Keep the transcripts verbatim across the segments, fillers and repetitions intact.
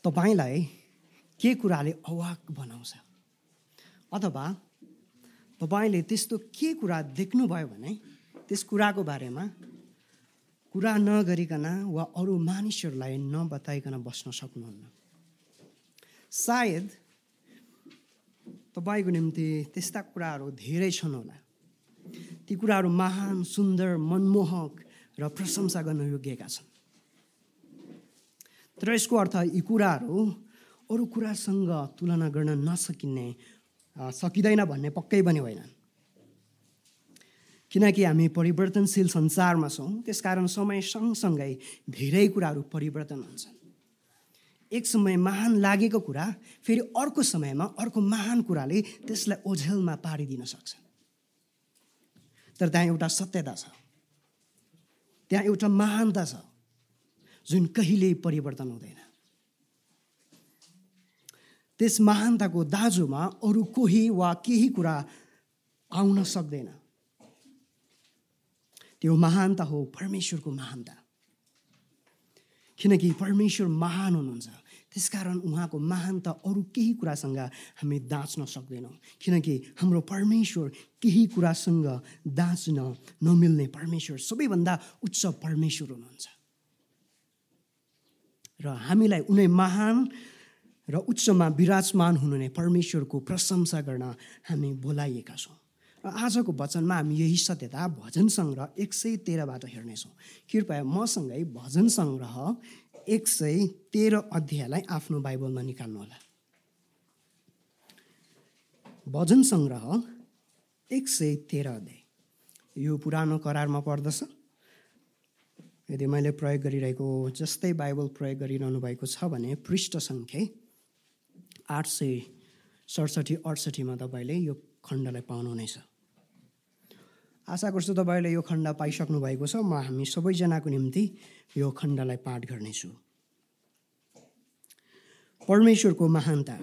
तपाईँलाई के कुराले अवाक बनाउँछ अथवा तपाईँले त्यस्तो के कुरा देख्नुभयो भने त्यस कुराको बारेमा कुरा नगरिकन वा अरू मानिसहरूलाई नबताइकन बस्न सक्नुहुन्न। सायद तपाईँको निम्ति त्यस्ता कुराहरू धेरै छन् होला। ती कुराहरू महान, सुन्दर, मनमोहक र प्रशंसा गर्न योग्यका छन्। तर यसको अर्थ यी कुराहरू अरू कुरासँग तुलना गर्न नसकिने सकिँदैन भन्ने पक्कै पनि होइन। किनकि हामी परिवर्तनशील संसारमा छौँ, त्यसकारण समय सँगसँगै धेरै कुराहरू परिवर्तन हुन्छन्। एक समय महान लागेको कुरा फेरि अर्को समयमा अर्को महान कुराले त्यसलाई ओझेलमा पारिदिन सक्छ। तर त्यहाँ एउटा सत्यता छ, त्यहाँ एउटा महानता छ जुन कहिल्यै परिवर्तन हुँदैन। त्यस महानताको दाजुमा अरू कोही वा केही कुरा आउन सक्दैन। त्यो महानता हो परमेश्वरको महानता। किनकि परमेश्वर महान हुनुहुन्छ, त्यसकारण उहाँको महानता अरू केही कुरासँग हामी दाँच्न सक्दैनौँ। किनकि हाम्रो परमेश्वर केही कुरासँग दाँच्न नमिल्ने परमेश्वर, सबैभन्दा उच्च परमेश्वर हुनुहुन्छ। र हामीलाई उनी महान र उच्चमा विराजमान हुनुहुने परमेश्वरको प्रशंसा गर्न हामी बोलाइएका छौँ। र आजको वचनमा हामी यही सत्यता भजन सङ्ग्रह एक सय तेह्रबाट हेर्नेछौँ। कृपया मसँगै भजन सङ्ग्रह एक सय तेह्र अध्यायलाई आफ्नो बाइबलमा निकाल्नुहोला। भजन सङ्ग्रह एक सय तेह्र अध्याय यो पुरानो करारमा पर्दछ। यदि मैले प्रयोग गरिरहेको जस्तै बाइबल प्रयोग गरिरहनु भएको छ भने पृष्ठ सङ्ख्या आठ सय सडसठी अडसठीमा तपाईँले यो खण्डलाई पाउनुहुनेछ। आशा गर्छु तपाईँले यो खण्ड पाइसक्नु भएको छ। म हामी सबैजनाको निम्ति यो खण्डलाई पाठ गर्नेछु। परमेश्वरको महानता।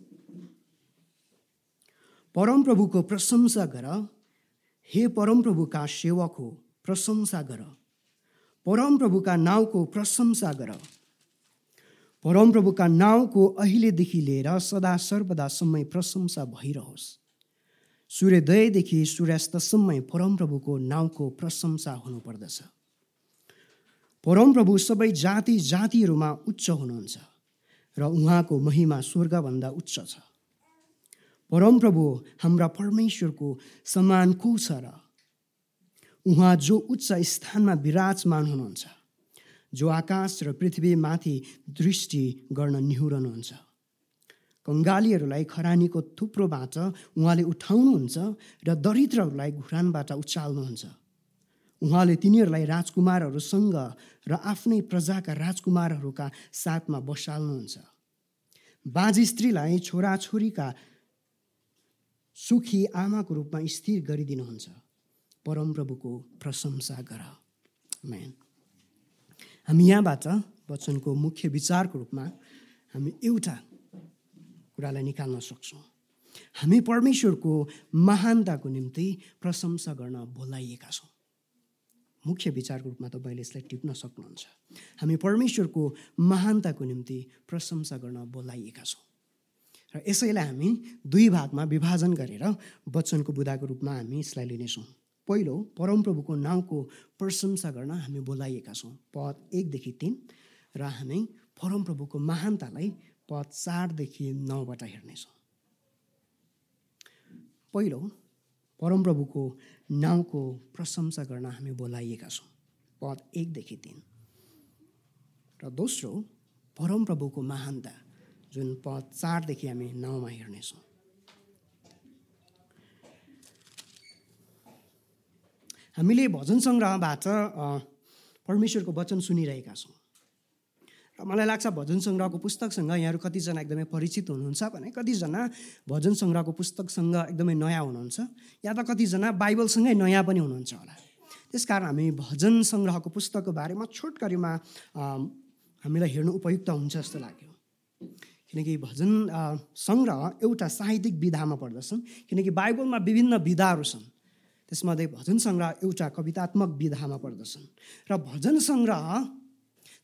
परमप्रभुको प्रशंसा गर, हे परमप्रभुका सेवक हो, प्रशंसा गर। परमप्रभुका नाउँको प्रशंसा गर। परमप्रभुका नाउँको अहिलेदेखि लिएर सदा सर्वदासम्मै प्रशंसा भइरहोस्। सूर्योदयदेखि सूर्यास्तसम्मै परमप्रभुको नाउँको प्रशंसा हुनुपर्दछ। परमप्रभु सबै जाति जातिहरूमा उच्च हुनुहुन्छ र उहाँको महिमा स्वर्गभन्दा उच्च छ। परमप्रभु हाम्रा परमेश्वरको समान को छ र? उहाँ जो उच्च स्थानमा विराजमान हुनुहुन्छ, जो आकाश र पृथ्वीमाथि दृष्टि गर्न निहुरनुहुन्छ। कङ्गालीहरूलाई खरानीको थुप्रोबाट उहाँले उठाउनुहुन्छ र दरिद्रहरूलाई घुरानबाट उचाल्नुहुन्छ। उहाँले तिनीहरूलाई राजकुमारहरूसँग र आफ्नै प्रजाका राजकुमारहरूका साथमा बसाल्नुहुन्छ। बाजी स्त्रीलाई छोराछोरीका सुखी आमाको रूपमा स्थिर गरिदिनुहुन्छ। परमप्रभुको प्रशंसा गर। आमेन। हामी यहाँबाट वचनको मुख्य विचारको रूपमा हामी एउटा कुरालाई निकाल्न सक्छौँ। हामी परमेश्वरको महानताको निम्ति प्रशंसा गर्न बोलाइएका छौँ। मुख्य विचारको रूपमा तपाईँले यसलाई टिप्न सक्नुहुन्छ। हामी परमेश्वरको महानताको निम्ति प्रशंसा गर्न बोलाइएका छौँ। र यसैलाई हामी दुई भागमा विभाजन गरेर वचनको बुदाको रूपमा हामी यसलाई लिनेछौँ। पहिलो, परमप्रभुको नाउँको प्रशंसा गर्न हामी बोलाइएका छौँ, पद एकदेखि तिन। र हामी परमप्रभुको महानतालाई पद चारदेखि नौबाट हेर्नेछौँ। पहिलो, परमप्रभुको नाउँको प्रशंसा गर्न हामी बोलाइएका छौँ, पद एकदेखि तिन। र दोस्रो, परमप्रभुको महानता, जुन पद चारदेखि हामी नौमा हेर्नेछौँ। हामीले भजन सङ्ग्रहबाट परमेश्वरको वचन सुनिरहेका छौँ। र मलाई लाग्छ भजन सङ्ग्रहको पुस्तकसँग यहाँहरू कतिजना एकदमै परिचित हुनुहुन्छ भने कतिजना भजन सङ्ग्रहको पुस्तकसँग एकदमै नयाँ हुनुहुन्छ, या त कतिजना बाइबलसँगै नयाँ पनि हुनुहुन्छ होला। त्यसकारण हामी भजन सङ्ग्रहको पुस्तकको बारेमा छोटकरीमा हामीलाई हेर्नु उपयुक्त हुन्छ जस्तो लाग्यो। किनकि भजन सङ्ग्रह एउटा साहित्यिक विधामा पर्दछन्। किनकि बाइबलमा विभिन्न विधाहरू छन्, त्यसमध्ये भजन सङ्ग्रह एउटा कवितात्मक विधामा पर्दछन्। र भजन सङ्ग्रह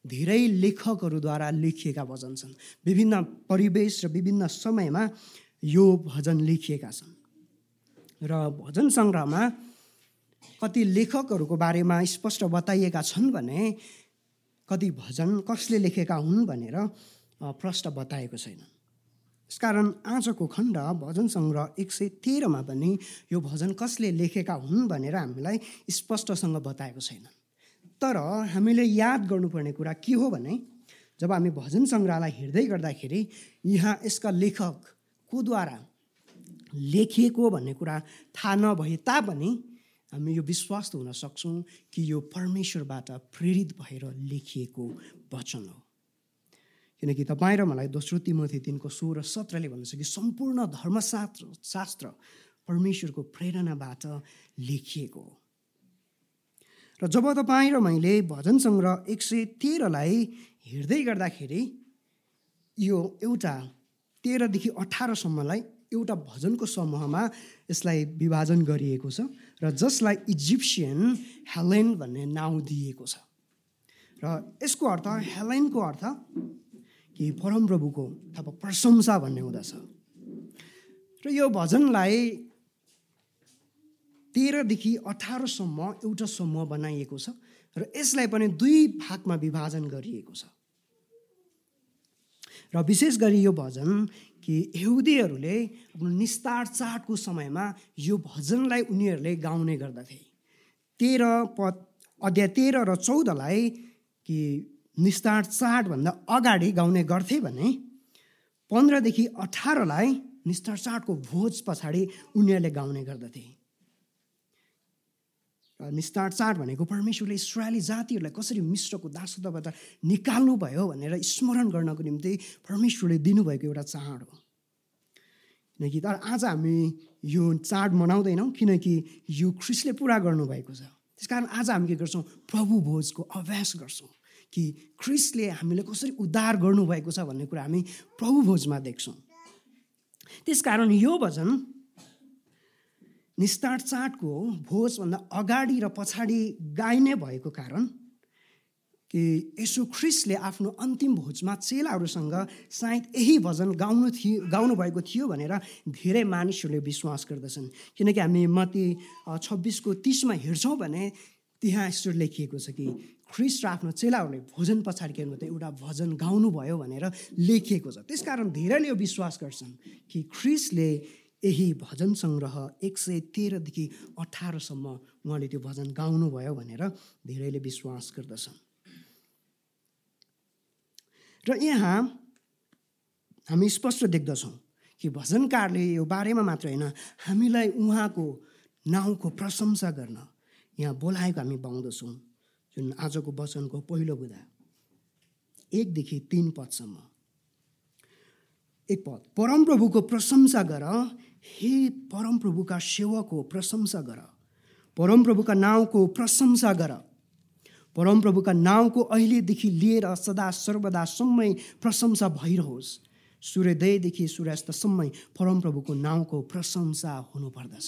धेरै लेखकहरूद्वारा लेखिएका भजन छन्। विभिन्न परिवेश र विभिन्न समयमा यो भजन लेखिएका छन् र भजन सङ्ग्रहमा कति लेखकहरूको बारेमा स्पष्ट बताइएका छन् भने कति भजन कसले लेखेका हुन् भनेर प्रश्न बताएको छैन। यसकारण आजको खण्ड भजन सङ्ग्रह एक सय तेह्रमा पनि यो भजन कसले लेखेका हुन् भनेर हामीलाई स्पष्टसँग बताएको छैन। तर हामीले याद गर्नुपर्ने कुरा के हो भने जब हामी भजन सङ्ग्रहलाई हेर्दै गर्दाखेरि यहाँ यसका लेखक कोद्वारा लेखिएको भन्ने कुरा थाहा नभए तापनि हामी यो विश्वास हुन सक्छौँ कि यो परमेश्वरबाट प्रेरित भएर लेखिएको वचन हो। किनकि तपाईँ र मलाई दोस्रो तिमोथी तीनको सोह्र सत्रले भन्छ कि सम्पूर्ण धर्मशास्त्र शास्त्र परमेश्वरको प्रेरणाबाट लेखिएको हो। र जब तपाईँ र मैले भजन सङ्ग्रह एक सय तेह्रलाई हेर्दै गर्दाखेरि यो एउटा तेह्रदेखि अठारसम्मलाई एउटा भजनको समूहमा यसलाई विभाजन गरिएको छ र जसलाई इजिप्सियन हेलेन भन्ने नाउँ दिएको छ। र यसको अर्थ हेलेनको अर्थ कि परमप्रभुको अथवा प्रशंसा भन्ने हुँदछ। र यो भजनलाई तेह्रदेखि अठारसम्म एउटा समूह बनाइएको छ र यसलाई पनि दुई भागमा विभाजन गरिएको छ। र विशेष गरी यो भजन कि यहुदीहरूले निस्तार चाडको समयमा यो भजनलाई उनीहरूले गाउने गर्दथे। तेह्र पद अध्याय तेह्र र चौधलाई कि निस्तार चाडभन्दा अगाडि गाउने गर्थे भने पन्ध्रदेखि अठारलाई निस्तार चाडको भोज पछाडि उनीहरूले गाउने गर्दथे। निस्तार चाड भनेको परमेश्वरले इस्राएली जातिहरूलाई कसरी मिश्रको दासत्वबाट निकाल्नु भयो भनेर स्मरण गर्नको निम्ति परमेश्वरले दिनुभएको एउटा चाड हो। किनकि तर आज हामी यो चाड मनाउँदैनौँ किनकि यो ख्रिस्टले पुरा गर्नुभएको छ। त्यसकारण आज हामी के गर्छौँ, प्रभु भोजको अभ्यास गर्छौँ कि ख्रिस्टले हामीले कसरी उद्धार गर्नुभएको छ भन्ने कुरा हामी प्रभु भोजमा देख्छौँ। त्यसकारण यो भजन निस्तार चाडको भोजभन्दा अगाडि र पछाडि गाइने भएको कारण कि यसु ख्रिस्टले आफ्नो अन्तिम भोजमा चेलाहरूसँग सायद यही भजन गाउनु थियो गाउनु भएको थियो भनेर धेरै मानिसहरूले विश्वास गर्दछन्। किनकि हामी मत्ती छब्बिसको तिसमा हेर्छौँ भने त्यहाँ यसो लेखिएको छ कि ख्रिस्ट र आफ्नो चेलाहरूले भोजन पछाडि के भन्नु त एउटा भजन गाउनु भयो भनेर लेखिएको छ। त्यसकारण धेरैले यो विश्वास गर्छन् कि ख्रिस्टले यही भजन सङ्ग्रह एक सय तेह्रदेखि अठारसम्म उहाँले त्यो भजन गाउनुभयो भनेर धेरैले विश्वास गर्दछन्। र यहाँ हामी स्पष्ट देख्दछौँ कि भजनकारले यो बारेमा मात्र होइन हामीलाई उहाँको नाउँको प्रशंसा गर्न यहाँ बोलाएको हामी पाउँदछौँ। जुन आजको वचनको पहिलो बुँदा एकदेखि तीन पदसम्म। एक पद, परमप्रभुको प्रशंसा गर, हे परमप्रभुका सेवकको प्रशंसा गर, परमप्रभुका नाउँको प्रशंसा गर, परमप्रभुका नाउँको अहिलेदेखि लिएर सदा सर्वदासम्मै प्रशंसा भइरहोस्। सूर्योदयदेखि सूर्यास्तसम्मै परमप्रभुको नाउँको प्रशंसा हुनुपर्दछ।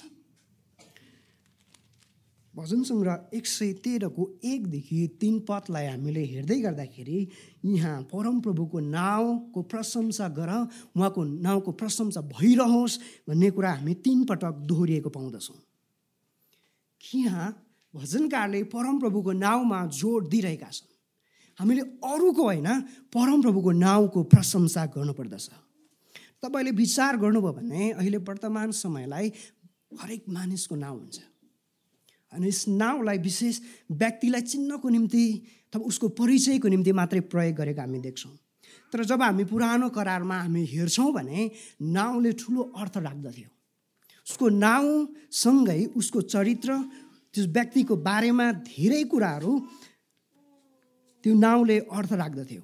भजन सङ्ग्रह एक सय तेह्रको एकदेखि तीन पदलाई हामीले हेर्दै गर्दाखेरि यहाँ परमप्रभुको नाउँको प्रशंसा गर, उहाँको नाउँको प्रशंसा भइरहोस् भन्ने कुरा हामी तीन पटक दोहोरिएको पाउँदछौँ। यहाँ भजनकारले परमप्रभुको नाउँमा जोड दिइरहेका छन्। हामीले अरूको होइन परमप्रभुको नाउँको प्रशंसा गर्नुपर्दछ। तपाईँले विचार गर्नुभयो भने अहिले वर्तमान समयलाई हरेक मानिसको नाउँ हुन्छ अनि यस नाउँलाई विशेष व्यक्तिलाई चिन्नको निम्ति अथवा उसको परिचयको निम्ति मात्रै प्रयोग गरेको हामी देख्छौँ। तर जब हामी पुरानो करारमा हामी हेर्छौँ भने नाउँले ठुलो अर्थ राख्दथ्यो। उसको नाउँसँगै उसको चरित्र, त्यस व्यक्तिको बारेमा धेरै कुराहरू त्यो नाउँले अर्थ राख्दथ्यो।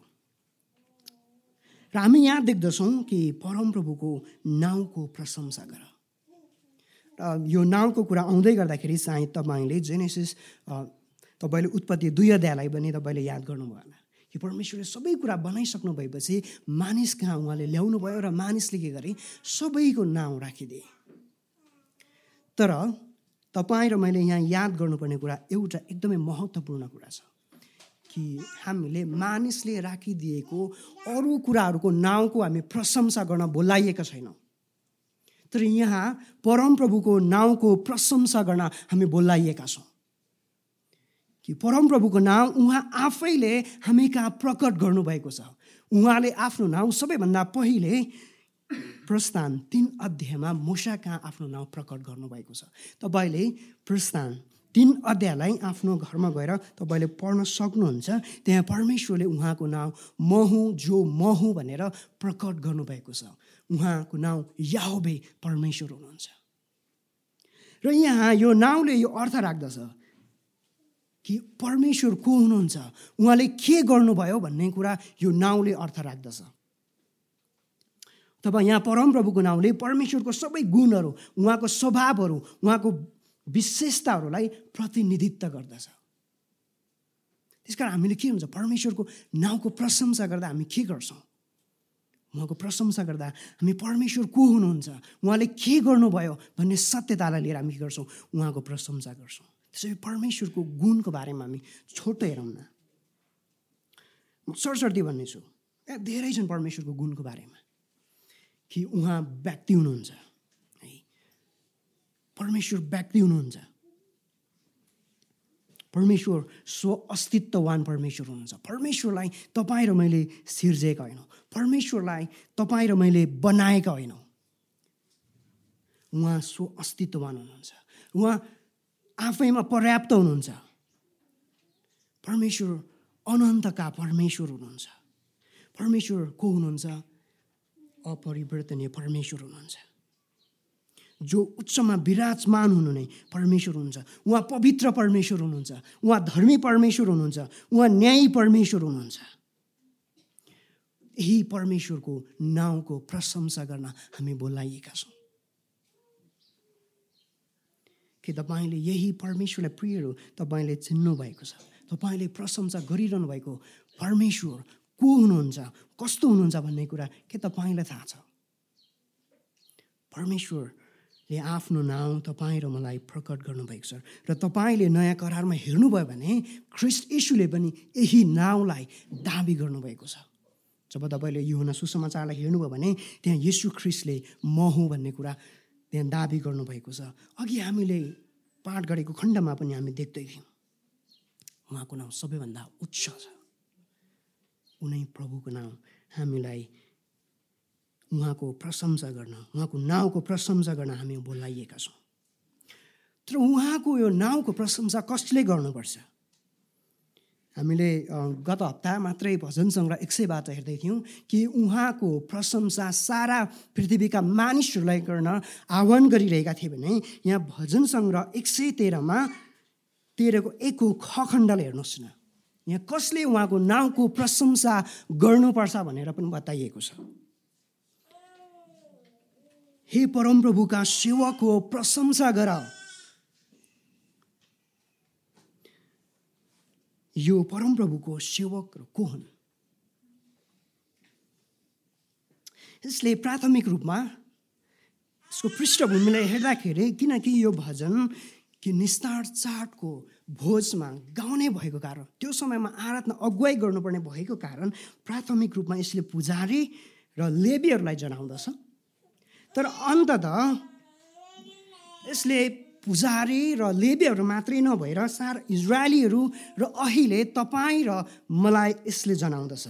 र हामी यहाँ देख्दछौँ कि परमप्रभुको नाउँको प्रशंसा गर। यो नाउँको कुरा आउँदै गर्दाखेरि सायद तपाईँले जेनेसिस तपाईँले उत्पत्ति दुई अध्यायलाई पनि तपाईँले याद गर्नुभयो होला कि परमेश्वरले सबै कुरा बनाइसक्नु भएपछि मानिस कहाँ उहाँले ल्याउनु भयो र मानिसले के गरे, सबैको नाउँ राखिदिए। तर तपाईँ र मैले यहाँ याद गर्नुपर्ने कुरा एउटा एकदमै महत्त्वपूर्ण कुरा छ कि हामीले मानिसले राखिदिएको अरू कुराहरूको नाउँको हामी प्रशंसा गर्न बोलाइएका छैनौँ, तर यहाँ परमप्रभुको नाउँको प्रशंसा गर्न हामी बोलाइएका छौँ कि परमप्रभुको नाउँ उहाँ आफैले हामी कहाँ प्रकट गर्नुभएको छ। उहाँले आफ्नो नाउँ सबैभन्दा पहिले प्रस्थान तीन अध्यायमा मूसा कहाँ आफ्नो नाउँ प्रकट गर्नुभएको छ। तपाईँले प्रस्थान तीन अध्यायलाई आफ्नो घरमा गएर तपाईँले पढ्न सक्नुहुन्छ। त्यहाँ परमेश्वरले उहाँको नाउँ म हुँ जो म हुँ भनेर प्रकट गर्नुभएको छ। उहाँको नाउँ याहवे परमेश्वर हुनुहुन्छ। र यहाँ यो नाउँले यो अर्थ राख्दछ कि परमेश्वर को हुनुहुन्छ, उहाँले के गर्नुभयो भन्ने कुरा यो नाउँले अर्थ राख्दछ। तब यहाँ परमप्रभुको नाउँले परमेश्वरको सबै गुणहरू, उहाँको स्वभावहरू, उहाँको विशेषताहरूलाई प्रतिनिधित्व गर्दछ। त्यसकारण हामीले के हुन्छ, परमेश्वरको नाउँको प्रशंसा गर्दा हामी के गर्छौँ? उहाँको प्रशंसा गर्दा हामी परमेश्वर को हुनुहुन्छ, उहाँले के गर्नुभयो भन्ने सत्यतालाई लिएर हामी के गर्छौँ, उहाँको प्रशंसा गर्छौँ। त्यसैले परमेश्वरको गुणको बारेमा हामी छोटो हेरौँ न। म सरसर्ती भन्नेछु, यहाँ धेरै छन् परमेश्वरको गुणको बारेमा कि उहाँ व्यक्ति हुनुहुन्छ है, परमेश्वर व्यक्ति हुनुहुन्छ, परमेश्वर स्व अस्तित्ववान परमेश्वर हुनुहुन्छ। परमेश्वरलाई तपाईँ र मैले सिर्जेका होइनौँ, परमेश्वरलाई तपाईँ र मैले बनाएका होइनौँ। उहाँ स्व अस्तित्ववान हुनुहुन्छ, उहाँ आफैमा पर्याप्त हुनुहुन्छ। परमेश्वर अनन्तका परमेश्वर हुनुहुन्छ। परमेश्वर को हुनुहुन्छ? अपरिवर्तनीय परमेश्वर हुनुहुन्छ, जो उच्चमा विराजमान हुनुहुने परमेश्वर हुनुहुन्छ। उहाँ पवित्र परमेश्वर हुनुहुन्छ, उहाँ धर्मी परमेश्वर हुनुहुन्छ, उहाँ न्यायी परमेश्वर हुनुहुन्छ। यही परमेश्वरको नाउँको प्रशंसा गर्न हामी बोलाइएका छौँ। कि तपाईँले यही परमेश्वरलाई प्रियहरू तपाईँले चिन्नु भएको छ, तपाईँले प्रशंसा गरिरहनु भएको परमेश्वर को हुनुहुन्छ, कस्तो हुनुहुन्छ भन्ने कुरा के तपाईँलाई थाहा छ? परमेश्वरले आफ्नो नाउँ तपाईँ र मलाई प्रकट गर्नुभएको छ। र तपाईँले नयाँ करारमा हेर्नुभयो भने ख्रीष्ट येशूले पनि यही नाउँलाई दाबी गर्नुभएको छ। जब तपाईँले यूहन्ना सुसमाचारलाई हेर्नुभयो भने त्यहाँ येशू ख्रीष्टले म हुँ भन्ने कुरा त्यहाँ दाबी गर्नुभएको छ। अघि हामीले पाठ गरेको खण्डमा पनि हामी देख्दै थियौँ उहाँको नाउँ सबैभन्दा उच्च छ। उनै प्रभुको नाउँ हामीलाई उहाँको प्रशंसा गर्न, उहाँको नाउँको प्रशंसा गर्न हामी बोलाइएका छौँ। तर उहाँको यो नाउँको प्रशंसा कसले गर्नुपर्छ? हामीले गत हप्ता मात्रै भजन सङ्ग्रह एक सयबाट हेर्दै थियौँ कि उहाँको प्रशंसा सारा पृथ्वीका मानिसहरूलाई गर्न आह्वान गरिरहेका थिए भने यहाँ भजन सङ्ग्रह एक सय तेह्रमा तेह्रको एकको ख खण्डले हेर्नुहोस् न, यहाँ कसले उहाँको नाउँको प्रशंसा गर्नुपर्छ भनेर पनि बताइएको छ। हे परमप्रभुका सेवकको प्रशंसा गर, यो परमप्रभुको सेवक को हुन्? यसले प्राथमिक रूपमा यसको पृष्ठभूमिलाई हेर्दाखेरि, किनकि यो भजन कि निस्तार चाडको भोजमा गाउने भएको कारण, त्यो समयमा आराधना अगुवाई गर्नुपर्ने भएको कारण प्राथमिक रूपमा यसले पुजारी र लेवीहरूलाई जनाउँदछ। तर अन्ततः यसले पुजारी र लेवीहरू मात्रै नभएर सारा इजरायलीहरू र अहिले तपाईँ र मलाई यसले जनाउँदछ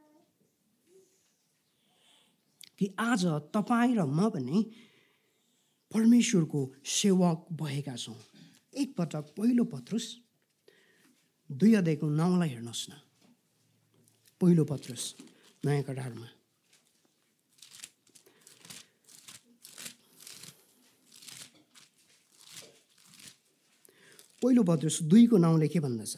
कि आज तपाईँ र म पनि परमेश्वरको सेवक भएका छौँ। एकपटक पहिलो पत्रुस दुई अध्यायको नौलाई हेर्नुहोस् न। पहिलो पत्रुस नयाँ करारमा पहिलो पत्रुस दुईको नाउँले के भन्दछ?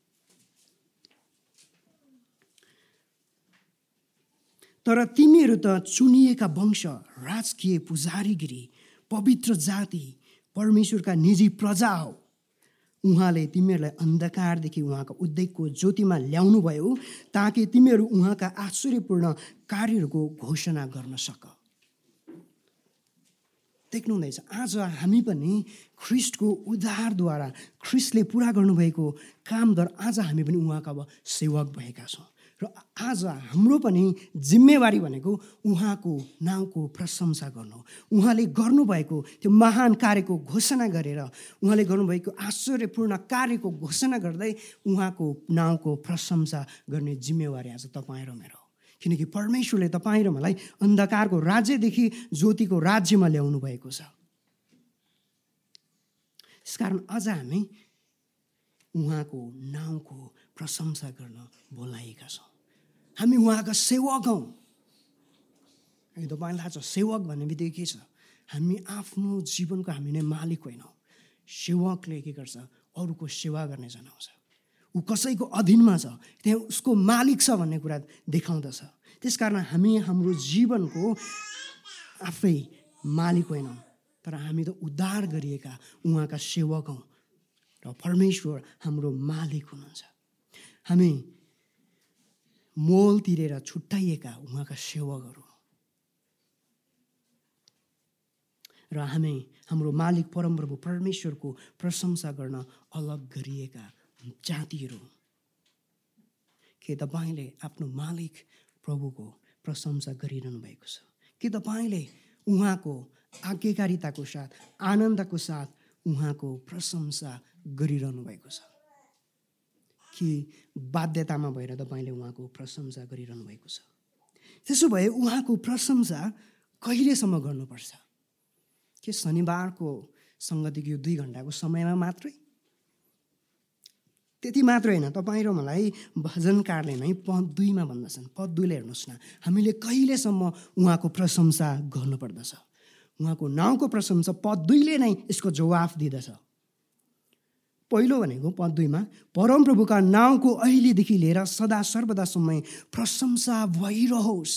तर तिमीहरू त चुनिएका वंश, राजकीय पुजारीगिरी, पवित्र जाति, परमेश्वरका निजी प्रजा हो। उहाँले तिमीहरूलाई अन्धकारदेखि उहाँका उद्योगको ज्योतिमा ल्याउनु भयो ताकि तिमीहरू उहाँका आश्चर्यपूर्ण कार्यहरूको घोषणा गर्न सक। देख्नुहुँदैछ आज हामी पनि ख्रिस्टको उद्धारद्वारा ख्रिस्टले पुरा गर्नुभएको कामद्वारा आज हामी पनि उहाँका अब सेवक भएका छौँ र आज हाम्रो पनि जिम्मेवारी भनेको उहाँको नाउँको प्रशंसा गर्नु, उहाँले गर्नुभएको त्यो महान कार्यको घोषणा गरेर, उहाँले गर्नुभएको आश्चर्यपूर्ण कार्यको घोषणा गर्दै उहाँको नाउँको प्रशंसा गर्ने जिम्मेवारी आज तपाईँ र मेरो। किनकि परमेश्वरले तपाईँ र मलाई अन्धकारको राज्यदेखि ज्योतिको राज्यमा ल्याउनु भएको छ। त्यसकारण अझ हामी उहाँको नाउँको प्रशंसा गर्न बोलाएका छौँ। हामी उहाँका सेवक हौँ। तपाईँलाई थाहा छ सेवक भन्ने बित्तिकै के छ? हामी आफ्नो जीवनको हामी नै मालिक होइनौँ। सेवकले के गर्छ? अरूको सेवा गर्ने जनाउँछ। ऊ कसैको अधीनमा छ, त्यहाँ उसको मालिक छ भन्ने कुरा देखाउँदछ। त्यसकारण हामी हाम्रो जीवनको आफै मालिक होइनौँ, तर हामी त उद्धार गरिएका उहाँका सेवक हौँ र परमेश्वर हाम्रो मालिक हुनुहुन्छ। हामी मोल तिरेर छुट्याइएका उहाँका सेवकहरू र हामी हाम्रो मालिक परमप्रभु परमेश्वरको प्रशंसा गर्न अलग गरिएका जातिहरू। के तपाईँले आफ्नो मालिक प्रभुको प्रशंसा गरिरहनु भएको छ? के तपाईँले उहाँको आज्ञाकारिताको साथ, आनन्दको साथ उहाँको प्रशंसा गरिरहनु भएको छ? कि बाध्यतामा भएर तपाईँले उहाँको प्रशंसा गरिरहनु भएको छ? त्यसो भए उहाँको प्रशंसा कहिलेसम्म गर्नुपर्छ? के शनिबारको सङ्गतिको यो दुई घन्टाको समयमा मात्रै? त्यति मात्रै होइन, तपाईँ र मलाई भजनकारले नै पद दुईमा भन्दछन्। पद दुईले हेर्नुहोस् न, हामीले कहिलेसम्म उहाँको प्रशंसा गर्नुपर्दछ? उहाँको नाउँको प्रशंसा पद दुईले नै यसको जवाफ दिँदछ। पहिलो भनेको पद दुईमा, परमप्रभुका नाउँको अहिलेदेखि लिएर सदा सर्वदासम्म प्रशंसा भइरहोस्।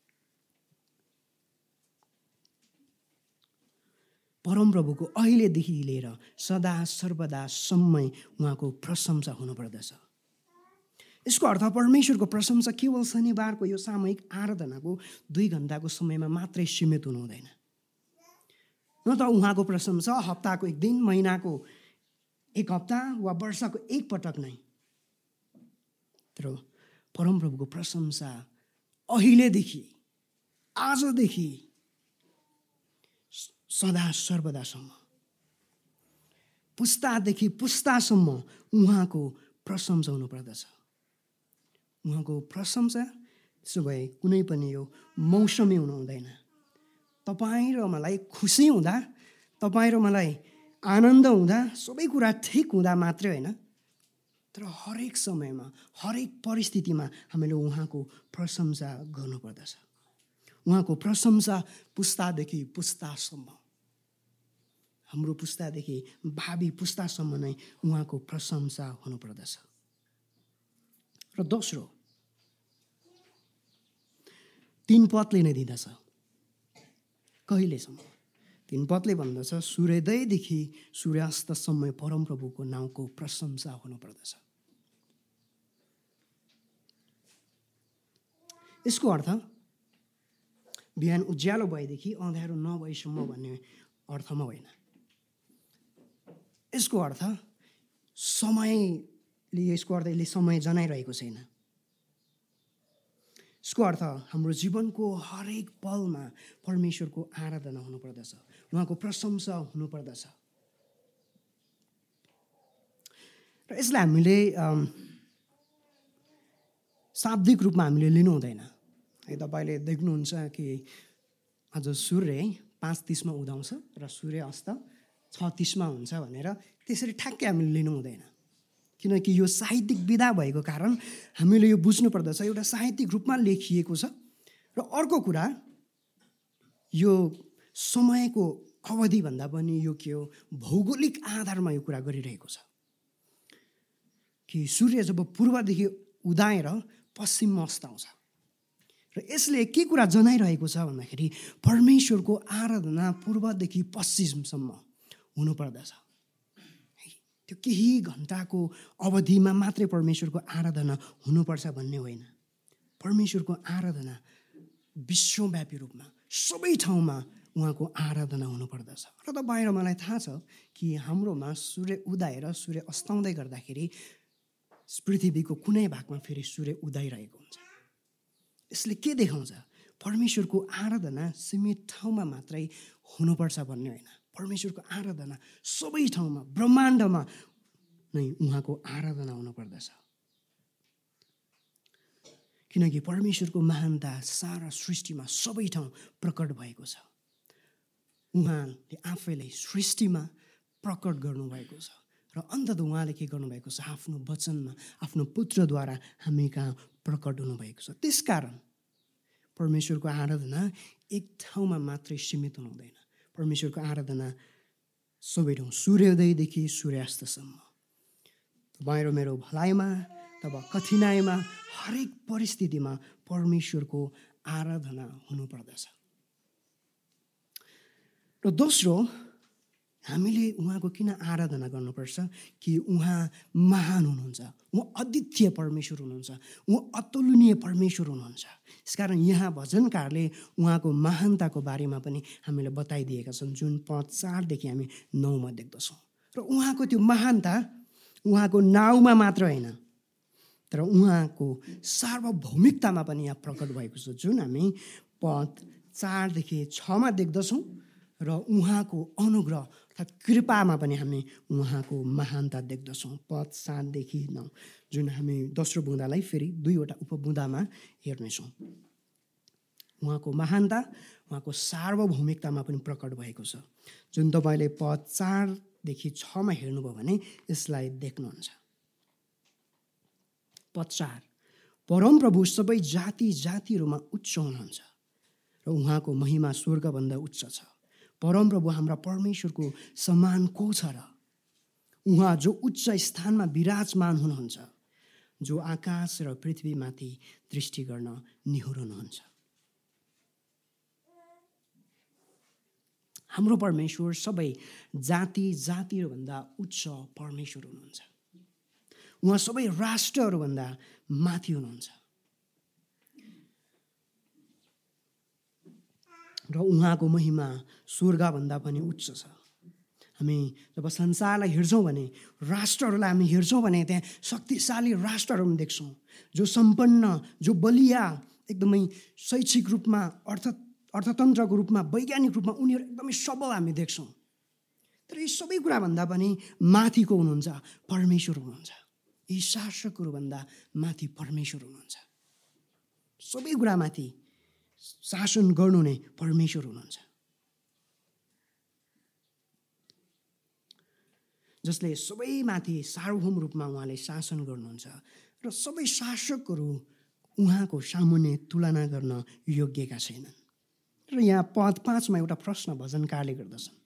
परमप्रभुको अहिलेदेखि लिएर सदा सर्वदासम्म उहाँको प्रशंसा हुनुपर्दछ। यसको अर्थ परमेश्वरको प्रशंसा केवल शनिबारको यो सामूहिक आराधनाको दुई घन्टाको समयमा मात्रै सीमित हुनु हुँदैन। न त उहाँको प्रशंसा हप्ताको एक दिन, महिनाको एक हप्ता वा वर्षको एक पटक नै, तर परमप्रभुको प्रशंसा अहिलेदेखि, आजदेखि सदा सर्वदासम्म, पुस्तादेखि पुस्तासम्म उहाँको प्रशंसा हुनुपर्दछ। उहाँको प्रशंसा त्यसो भए कुनै पनि यो मौसमी हुनु हुँदैन। तपाईँ र मलाई खुसी हुँदा, तपाईँ र मलाई आनन्द हुँदा, सबै कुरा ठिक हुँदा मात्रै होइन, तर हरेक समयमा, हरेक परिस्थितिमा हामीले उहाँको प्रशंसा गर्नुपर्दछ। उहाँको प्रशंसा पुस्तादेखि पुस्तासम्म, हाम्रो पुस्तादेखि भावी पुस्तासम्म नै उहाँको प्रशंसा हुनुपर्दछ। र दोस्रो, तीन पदले नै दिँदछ कहिलेसम्म? तीन पदले भन्दछ, सूर्योदयदेखि सूर्यास्तसम्म परमप्रभुको नाउँको प्रशंसा हुनुपर्दछ। यसको अर्थ बिहान उज्यालो भएदेखि अँध्यारो नभएसम्म भन्ने अर्थमा होइन। यसको अर्थ समयले, यसको अर्थ यसले समय जनाइरहेको छैन। यसको अर्थ हाम्रो जीवनको हरेक पलमा परमेश्वरको आराधना हुनुपर्दछ, उहाँको प्रशंसा हुनुपर्दछ। र यसलाई हामीले शाब्दिक रूपमा हामीले लिनु हुँदैन। है, तपाईँले देख्नुहुन्छ कि आज सूर्य पाँच तिसमा उदाउँछ र सूर्य अस्त छ तिसमा हुन्छ भनेर त्यसरी ठ्याक्कै हामीले लिनु हुँदैन। किनकि यो साहित्यिक विधा भएको कारण हामीले यो बुझ्नुपर्दछ, एउटा साहित्यिक रूपमा लेखिएको छ। र अर्को कुरा, यो समयको अवधिभन्दा पनि यो के हो, भौगोलिक आधारमा यो कुरा गरिरहेको छ कि सूर्य जब पूर्वदेखि उदाएर पश्चिममा अस्ताउँछ। र यसले के कुरा जनाइरहेको छ भन्दाखेरि परमेश्वरको आराधना पूर्वदेखि पश्चिमसम्म हुनुपर्दछ। त्यो केही घन्टाको अवधिमा मात्रै परमेश्वरको आराधना हुनुपर्छ भन्ने होइन। परमेश्वरको आराधना विश्वव्यापी रूपमा सबै ठाउँमा उहाँको आराधना हुनुपर्दछ। र त बाहिर मलाई थाहा छ कि हाम्रोमा सूर्य उदाएर सूर्य अस्ताउँदै गर्दाखेरि पृथ्वीको कुनै भागमा फेरि सूर्य उदाइरहेको हुन्छ। यसले के देखाउँछ? परमेश्वरको आराधना सीमित ठाउँमा मात्रै हुनुपर्छ भन्ने होइन। परमेश्वरको आराधना सबै ठाउँमा, ब्रह्माण्डमा नै उहाँको आराधना हुनुपर्दछ। किनकि परमेश्वरको महानता सारा सृष्टिमा सबै ठाउँ प्रकट भएको छ। उहाँले आफैले सृष्टिमा प्रकट गर्नुभएको छ र अन्तत उहाँले के गर्नुभएको छ? आफ्नो वचनमा, आफ्नो पुत्रद्वारा हामी कहाँ प्रकट हुनुभएको छ। त्यसकारण परमेश्वरको आराधना एक ठाउँमा मात्रै सीमित हुनु हुँदैन। परमेश्वरको आराधना सबै ठाउँ, सूर्योदयदेखि सूर्यास्तसम्म, तपाईँ र मेरो भलाइमा अथवा कठिनाइमा, हरेक परिस्थितिमा परमेश्वरको आराधना हुनुपर्दछ। र दोस्रो, हामीले उहाँको किन आराधना गर्नुपर्छ? कि उहाँ महान हुनुहुन्छ, उहाँ अद्वितीय परमेश्वर हुनुहुन्छ, उहाँ अतुलनीय परमेश्वर हुनुहुन्छ। यसकारण यहाँ भजनकारले उहाँको महानताको बारेमा पनि हामीले बताइदिएका छन्, जुन पाँच चारदेखि हामी नौमा देख्दछौँ। र उहाँको त्यो महानता उहाँको नाउँमा मात्र होइन, तर उहाँको सार्वभौमिकतामा पनि यहाँ प्रकट भएको छ, जुन हामी पद चारदेखि छमा देख्दछौँ। र उहाँको अनुग्रह अर्थात् कृपामा पनि हामी उहाँको महानता देख्दछौँ। पद सातदेखि नौ, जुन हामी दोस्रो बुँदालाई फेरि दुईवटा उपबुँदामा हेर्नेछौँ। उहाँको महानता उहाँको सार्वभौमिकतामा पनि प्रकट भएको छ, जुन तपाईँले पद चारदेखि छमा हेर्नुभयो भने यसलाई देख्नुहुन्छ। पद चार, परमप्रभु सबै जाति जातिहरूमा उच्च हुनुहुन्छ र उहाँको महिमा स्वर्गभन्दा उच्च छ। परमप्रभु हाम्रा परमेश्वरको समान को छ र? उहाँ जो उच्च स्थानमा विराजमान हुनुहुन्छ, जो आकाश र पृथ्वीमाथि दृष्टि गर्न निहुरुनुहुन्छ। हाम्रो परमेश्वर सबै जाति जातिहरूभन्दा उच्च परमेश्वर हुनुहुन्छ। उहाँ सबै राष्ट्रहरूभन्दा माथि हुनुहुन्छ र उहाँको महिमा स्वर्गभन्दा पनि उच्च छ। हामी जब संसारलाई हेर्छौँ भने, राष्ट्रहरूलाई हामी हेर्छौँ भने त्यहाँ शक्तिशाली राष्ट्रहरू पनि देख्छौँ, जो सम्पन्न, जो बलिया, एकदमै शैक्षिक रूपमा, अर्थ अर्थतन्त्रको रूपमा, वैज्ञानिक रूपमा उनीहरू एकदमै सबल हामी देख्छौँ। तर यी सबै कुराभन्दा पनि माथिको हुनुहुन्छ परमेश्वर हुनुहुन्छ। यी शासकहरूभन्दा माथि परमेश्वर हुनुहुन्छ। सबै कुरामाथि शासन गर्नु नै परमेश्वर हुनुहुन्छ, जसले सबैमाथि सार्वभौम रूपमा उहाँले शासन गर्नुहुन्छ र सबै शासकहरू उहाँको सामुन्ने तुलना गर्न योग्यका छैनन्। र यहाँ पद पाँचमा एउटा प्रश्न भजनकारले गर्दछन्,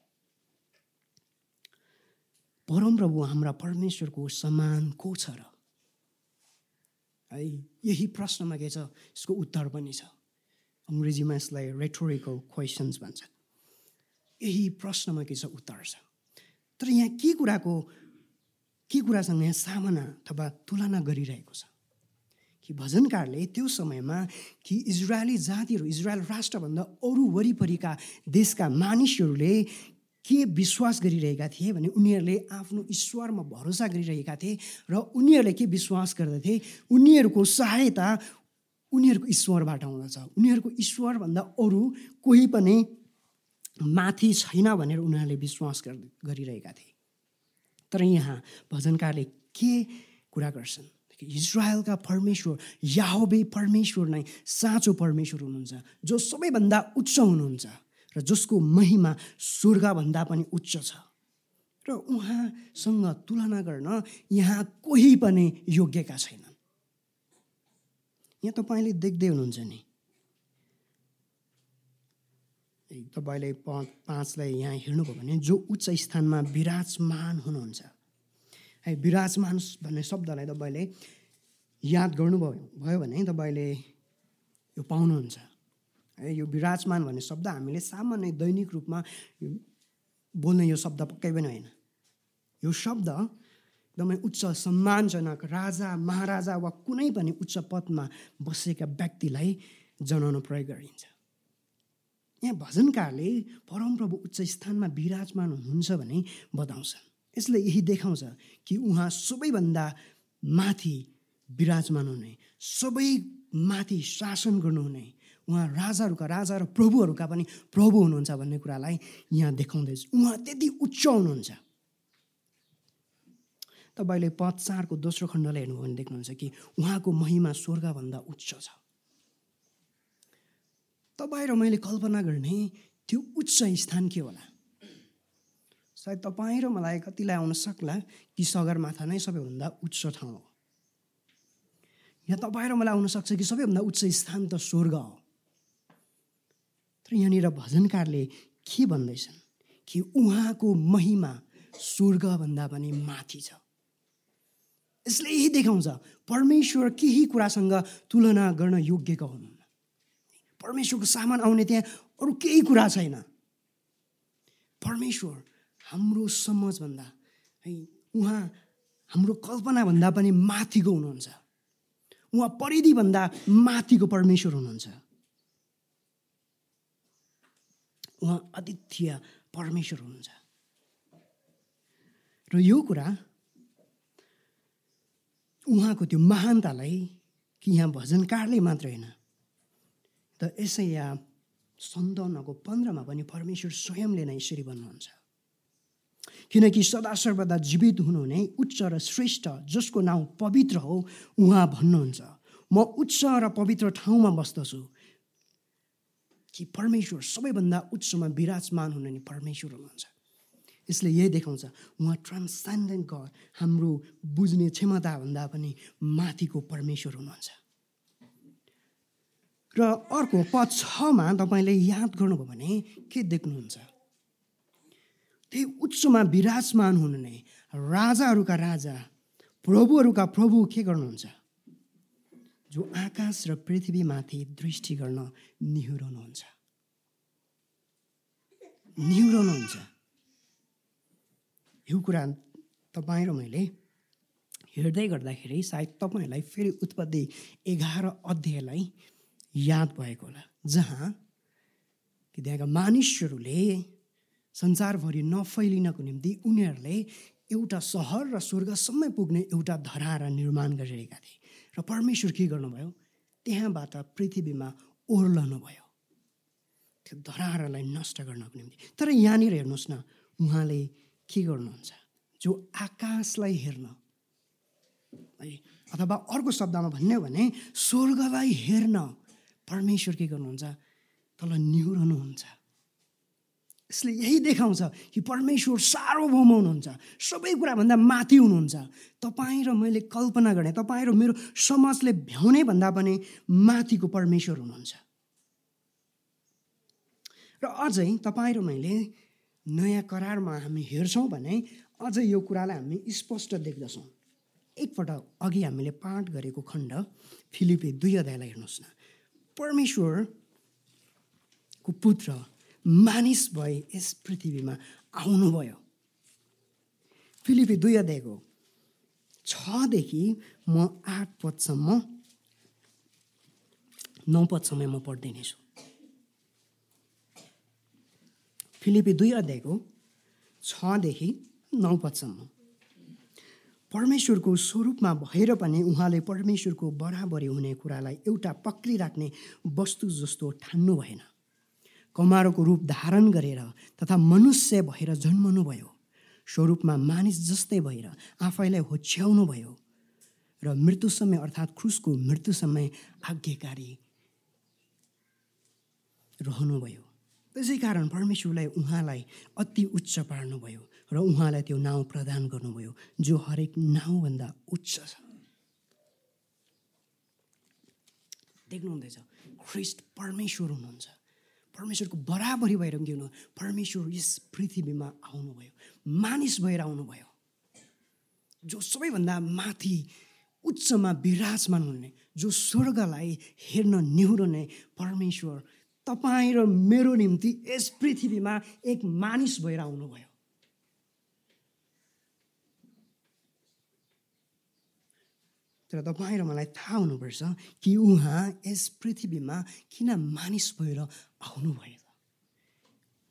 परमप्रभु हाम्रा परमेश्वरको समान को छ र? है, यही प्रश्नमा के छ? यसको उत्तर पनि छ। अङ्ग्रेजीमा यसलाई रेटोरिकल क्वेसन्स भन्छ। यही प्रश्नमा के छ? उत्तर छ। तर यहाँ के कुराको के कुरासँग यहाँ सामना अथवा तुलना गरिरहेको छ कि भजनकारले त्यो समयमा कि इजरायली जातिहरू, इजरायल राष्ट्रभन्दा अरू वरिपरिका देशका मानिसहरूले के विश्वास गरिरहेका थिए भने उनीहरूले आफ्नो ईश्वरमा भरोसा गरिरहेका थिए र उनीहरूले के विश्वास गर्दथे? उनीहरूको सहायता उनीहरूको ईश्वरबाट आउँदछ। उनीहरूको ईश्वरभन्दा अरू कोही पनि माथि छैन भनेर उनीहरूले विश्वास गरिरहेका थिए। तर यहाँ भजनकारले के कुरा गर्छन्? इजरायलका परमेश्वर याहवे परमेश्वर नै साँचो परमेश्वर हुनुहुन्छ, जो सबैभन्दा उच्च हुनुहुन्छ र जसको महिमा स्वर्गभन्दा पनि उच्च छ। र उहाँसँग तुलना गर्न यहाँ कोही पनि योग्यका छैनन्। यहाँ तपाईँले देख्दै हुनुहुन्छ नि, तपाईँले पाँचलाई यहाँ हेर्नुभयो भने जो उच्च स्थानमा विराजमान हुनुहुन्छ, है विराजमान भन्ने शब्दलाई तपाईँले याद गर्नुभयो भयो भने तपाईँले यो पाउनुहुन्छ। है यो विराजमान भन्ने शब्द हामीले सामान्य दैनिक रूपमा बोल्ने यो शब्द पक्कै पनि होइन। यो शब्द एकदमै उच्च सम्मानजनक राजा महाराजा वा कुनै पनि उच्च पदमा बसेका व्यक्तिलाई जनाउन प्रयोग गरिन्छ। यहाँ भजनकारले परमप्रभु उच्च स्थानमा विराजमान हुनुहुन्छ भने बताउँछ। यसले यही देखाउँछ कि उहाँ सबैभन्दा माथि विराजमान हुने, सबै माथि शासन गर्नुहुने, उहाँ राजाहरूका राजा र प्रभुहरूका पनि प्रभु हुनुहुन्छ भन्ने कुरालाई यहाँ देखाउँदैछ। उहाँ त्यति उच्च हुनुहुन्छ। तपाईँले पद चारको दोस्रो खण्डलाई हेर्नुभयो भने देख्नुहुन्छ कि उहाँको महिमा स्वर्गभन्दा उच्च छ। तपाईँ र मैले कल्पना गर्ने त्यो उच्च स्थान के होला? सायद तपाईँ र मलाई कतिलाई आउन सक्ला कि सगरमाथा नै सबैभन्दा उच्च ठाउँ हो, या तपाईँ र मलाई आउन सक्छ कि सबैभन्दा उच्च स्थान त स्वर्ग हो। तर यहाँनिर भजनकारले के भन्दैछन् कि उहाँको महिमा स्वर्गभन्दा पनि माथि छ। यसले यही देखाउँछ परमेश्वर केही कुरासँग तुलना गर्न योग्यका हुनुहुन्न। परमेश्वरको सामान आउने त्यहाँ अरू केही कुरा छैन। परमेश्वर हाम्रो समझभन्दा है, उहाँ हाम्रो कल्पनाभन्दा पनि माथिको हुनुहुन्छ। उहाँ परिधिभन्दा माथिको परमेश्वर हुनुहुन्छ। उहाँ अद्वितीय परमेश्वर हुनुहुन्छ। र यो कुरा उहाँको त्यो महानतालाई कि यहाँ भजनकारले मात्र होइन, त यसैया सन्ताउन्नको पन्ध्रमा पनि परमेश्वर स्वयंले नै यसरी भन्नुहुन्छ, किनकि सदा सर्वदा जीवित हुनुहुने उच्च र श्रेष्ठ जसको नाउँ पवित्र हो, उहाँ भन्नुहुन्छ म उच्च र पवित्र ठाउँमा बस्दछु। कि परमेश्वर सबैभन्दा उच्चमा विराजमान हुनुहुने परमेश्वर हुनुहुन्छ। यसले यही देखाउँछ उहाँ ट्रान्सेन्डेन्ट गड, हाम्रो बुझ्ने क्षमताभन्दा पनि माथिको परमेश्वर हुनुहुन्छ। र अर्को पद छमा तपाईँले याद गर्नुभयो भने के देख्नुहुन्छ? त्यही उच्चमा विराजमान हुनुहुने राजाहरूका राजा, प्रभुहरूका प्रभु के गर्नुहुन्छ? जो आकाश र पृथ्वीमाथि दृष्टि गर्न निहुरनुहुन्छ। निहुरनुहुन्छ। यो कुरा तपाईँ र मैले हेर्दै गर्दाखेरि सायद तपाईँहरूलाई फेरि उत्पत्ति एघार अध्यायलाई याद भएको होला, जहाँ कि त्यहाँका मानिसहरूले संसारभरि नफैलिनको निम्ति उनीहरूले एउटा सहर र स्वर्गसम्म पुग्ने एउटा धरारा निर्माण गरिरहेका थिए। र परमेश्वर के गर्नुभयो? त्यहाँबाट पृथ्वीमा ओर्लनु भयो त्यो धरारालाई नष्ट गर्नको निम्ति। तर यहाँनिर हेर्नुहोस् न, उहाँले के गर्नुहुन्छ? जो आकाशलाई हेर्न, अथवा अर्को शब्दमा भन्ने हो भने स्वर्गलाई हेर्न परमेश्वर के गर्नुहुन्छ? तल निहुरनुहुन्छ। यसले यही देखाउँछ कि परमेश्वर सार्वभौम हुनुहुन्छ, सबै कुराभन्दा माथि हुनुहुन्छ। तपाईँ र मैले कल्पना गर्ने, तपाईँ र मेरो समाजले भ्याउने भन्दा पनि माथिको परमेश्वर हुनुहुन्छ। र अझै तपाईँ र मैले नयाँ करारमा हामी हेर्छौँ भने अझै यो कुरालाई हामी स्पष्ट देख्दछौँ। एकपटक अघि हामीले पाठ गरेको खण्ड फिलिपी दुई अध्यायलाई हेर्नुहोस् न। परमेश्वरको पुत्र मानिस भए यस पृथ्वीमा आउनुभयो। फिलिपी दुई अध्यायको छदेखि म आठ पदसम्म नौ पदसम्म म पढ्दिने छु। फिलिपी दुई अध्यायको छदेखि नौ पदसम्म। परमेश्वरको स्वरूपमा भएर पनि उहाँले परमेश्वरको बराबरी हुने कुरालाई एउटा पक्रिराख्ने वस्तु जस्तो ठान्नु भएन। कमारोको रूप धारण गरेर तथा मनुष्य भएर जन्मनु भयो। स्वरूपमा मानिस जस्तै भएर आफैलाई होच्याउनु भयो र मृत्यु समय अर्थात् क्रुसको मृत्यु समय आज्ञाकारी रहनुभयो। त्यसै कारण परमेश्वरलाई उहाँलाई अति उच्च पार्नुभयो र उहाँलाई त्यो नाउँ प्रदान गर्नुभयो जो हरेक नाउँभन्दा उच्च छ। देख्नुहुँदैछ, ख्रिस्ट परमेश्वर हुनुहुन्छ। परमेश्वरको बराबरी भएर के हुनु? परमेश्वर यस पृथ्वीमा आउनुभयो, मानिस भएर आउनुभयो, जो सबैभन्दा माथि उच्चमा विराजमान हुने, जो स्वर्गलाई हेर्न निहुरने परमेश्वर तपाईँ र मेरो निम्ति यस पृथ्वीमा एक मानिस भएर आउनुभयो। तर तपाईँ र मलाई थाहा हुनुपर्छ कि उहाँ यस पृथ्वीमा किन मानिस भएर आउनुभयो।